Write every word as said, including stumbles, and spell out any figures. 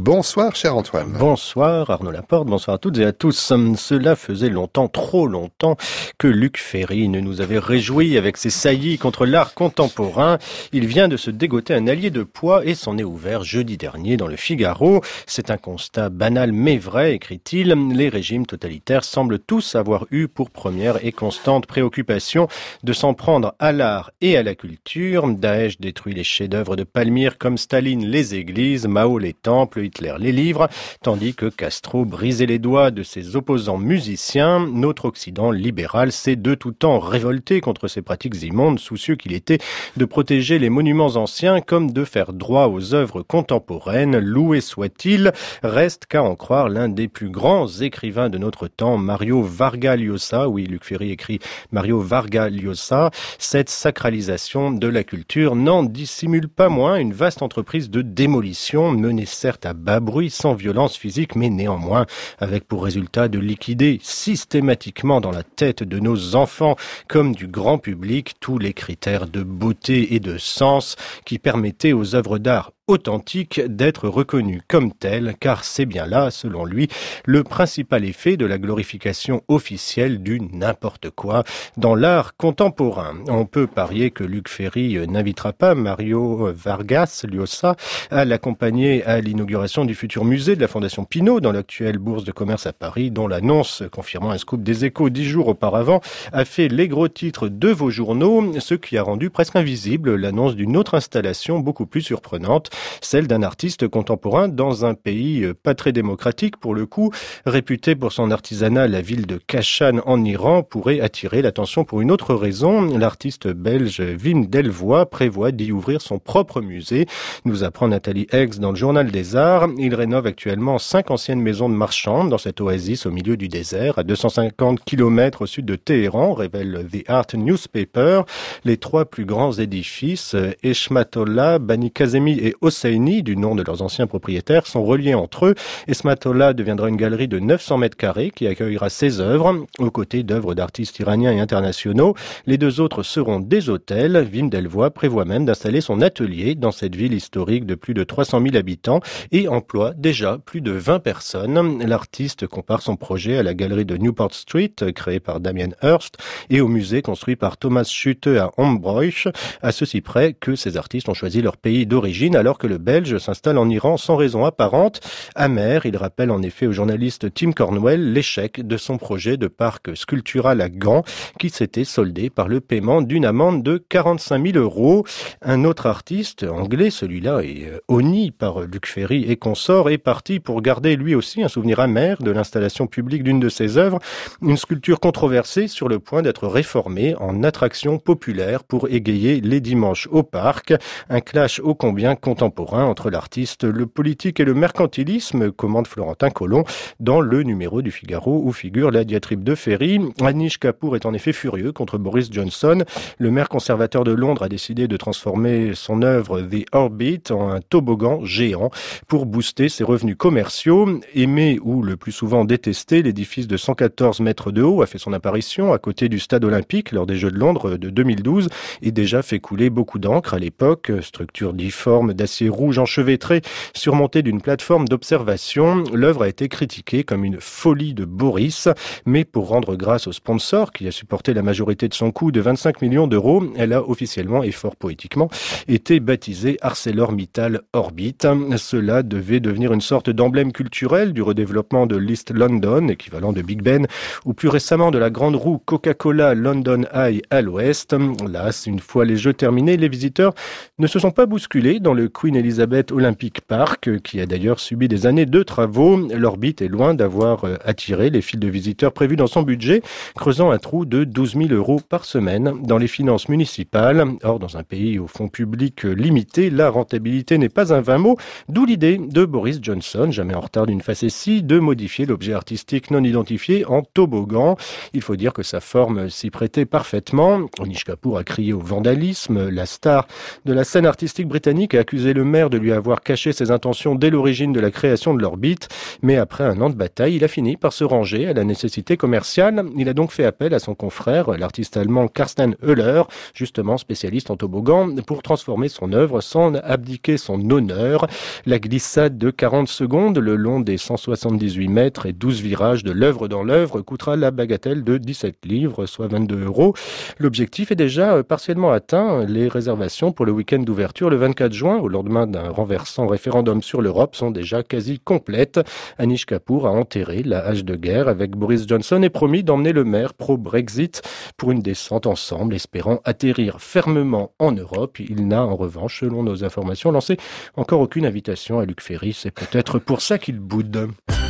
Bonsoir, cher Antoine. Bonsoir, Arnaud Laporte. Bonsoir à toutes et à tous. Cela faisait longtemps, trop longtemps, que Luc Ferry ne nous avait réjouis avec ses saillies contre l'art contemporain. Il vient de se dégoter un allié de poids et s'en est ouvert jeudi dernier dans le Figaro. C'est un constat banal mais vrai, écrit-il. Les régimes totalitaires semblent tous avoir eu pour première et constante préoccupation de s'en prendre à l'art et à la culture. Daesh détruit les chefs-d'œuvre de Palmyre comme Staline les églises, Mao les temples, Hitler les livres, tandis que Castro brisait les doigts de ses opposants musiciens. Notre Occident libéral s'est de tout temps révolté contre ces pratiques immondes, soucieux qu'il était de protéger les monuments anciens comme de faire droit aux œuvres contemporaines. Loué soit-il, reste qu'à en croire l'un des plus grands écrivains de notre temps, Mario Vargas Llosa. Oui, Luc Ferry écrit Mario Vargas Llosa. Cette sacralisation de la culture n'en dissimule pas moins une vaste entreprise de démolition, menée certes à bas bruit, sans violence physique, mais néanmoins avec pour résultat de liquider systématiquement dans la tête de nos enfants comme du grand public tous les critères de beauté et de sens qui permettaient aux œuvres d'art authentique d'être reconnu comme tel, car c'est bien là, selon lui, le principal effet de la glorification officielle du n'importe quoi dans l'art contemporain. On peut parier que Luc Ferry n'invitera pas Mario Vargas Llosa à l'accompagner à l'inauguration du futur musée de la Fondation Pinault dans l'actuelle bourse de commerce à Paris, dont l'annonce, confirmant un scoop des Échos dix jours auparavant, a fait les gros titres de vos journaux, ce qui a rendu presque invisible l'annonce d'une autre installation beaucoup plus surprenante, celle d'un artiste contemporain dans un pays pas très démocratique pour le coup, réputé pour son artisanat. La ville de Kashan en Iran pourrait attirer l'attention pour une autre raison. L'artiste belge Wim Delvoye prévoit d'y ouvrir son propre musée, nous apprend Nathalie Eggs dans le Journal des Arts. Il rénove actuellement cinq anciennes maisons de marchands dans cette oasis au milieu du désert, à deux cent cinquante kilomètres au sud de Téhéran, révèle The Art Newspaper. Les trois plus grands édifices, Eshmatollah, Bani Kazemi et Hosseini, du nom de leurs anciens propriétaires, sont reliés entre eux. Eshmatollah deviendra une galerie de neuf cents mètres carrés qui accueillera ses œuvres, aux côtés d'œuvres d'artistes iraniens et internationaux. Les deux autres seront des hôtels. Wim Delvoye prévoit même d'installer son atelier dans cette ville historique de plus de trois cent mille habitants et emploie déjà plus de vingt personnes. L'artiste compare son projet à la galerie de Newport Street, créée par Damien Hirst, et au musée construit par Thomas Schutte à Hombroich, à ceci près que ces artistes ont choisi leur pays d'origine alors que le Belge s'installe en Iran sans raison apparente. Amer, il rappelle en effet au journaliste Tim Cornwell l'échec de son projet de parc sculptural à Gand qui s'était soldé par le paiement d'une amende de quarante-cinq mille euros. Un autre artiste anglais, celui-là est honni par Luc Ferry et consorts, est parti pour garder lui aussi un souvenir amer de l'installation publique d'une de ses œuvres, une sculpture controversée sur le point d'être réformée en attraction populaire pour égayer les dimanches au parc. Un clash ô combien contemporain entre l'artiste, le politique et le mercantilisme, commente Florentin Collomb dans le numéro du Figaro où figure la diatribe de Ferry. Anish Kapoor est en effet furieux contre Boris Johnson. Le maire conservateur de Londres a décidé de transformer son œuvre The Orbit en un toboggan géant pour booster ses revenus commerciaux. Aimé ou le plus souvent détesté, l'édifice de cent quatorze mètres de haut a fait son apparition à côté du stade olympique lors des Jeux de Londres de deux mille douze et déjà fait couler beaucoup d'encre à l'époque. Structure difforme d'acier rouge enchevêtré, surmontée d'une plateforme d'observation, l'œuvre a été critiquée comme une folie de Boris, mais pour rendre grâce au sponsor qui a supporté la majorité de son coût de vingt-cinq millions d'euros, elle a officiellement et fort poétiquement été baptisée ArcelorMittal Orbit. Cela devait devenir une sorte d'emblème culturel du redéveloppement de l'East London, équivalent de Big Ben, ou plus récemment de la grande roue Coca-Cola London Eye à l'ouest. Là, une fois les Jeux terminés, les visiteurs ne se sont pas bousculés dans le Queen Elizabeth Olympic Park, qui a d'ailleurs subi des années de travaux. L'orbite est loin d'avoir attiré les files de visiteurs prévues dans son budget, creusant un trou de douze mille euros par semaine dans les finances municipales. Or, dans un pays au fonds public limité, la rentabilité n'est pas un vain mot, d'où l'idée de Boris Johnson, jamais en retard d'une facétie, de modifier l'objet artistique non identifié en toboggan. Il faut dire que sa forme s'y prêtait parfaitement. Anish Kapoor a crié au vandalisme. La star de la scène artistique britannique a accusé accusé le maire de lui avoir caché ses intentions dès l'origine de la création de l'orbite. Mais après un an de bataille, il a fini par se ranger à la nécessité commerciale. Il a donc fait appel à son confrère, l'artiste allemand Carsten Höller, justement spécialiste en toboggan, pour transformer son œuvre sans abdiquer son honneur. La glissade de quarante secondes, le long des cent soixante-dix-huit mètres et douze virages de l'œuvre dans l'œuvre coûtera la bagatelle de dix-sept livres, soit vingt-deux euros. L'objectif est déjà partiellement atteint. Les réservations pour le week-end d'ouverture le vingt-quatre juin, au lendemain d'un renversant référendum sur l'Europe, sont déjà quasi complètes. Anish Kapoor a enterré la hache de guerre avec Boris Johnson et promis d'emmener le maire pro-Brexit pour une descente ensemble, espérant atterrir fermement en Europe. Il n'a en revanche, selon nos informations, lancé encore aucune invitation à Luc Ferry. C'est peut-être pour ça qu'il boude.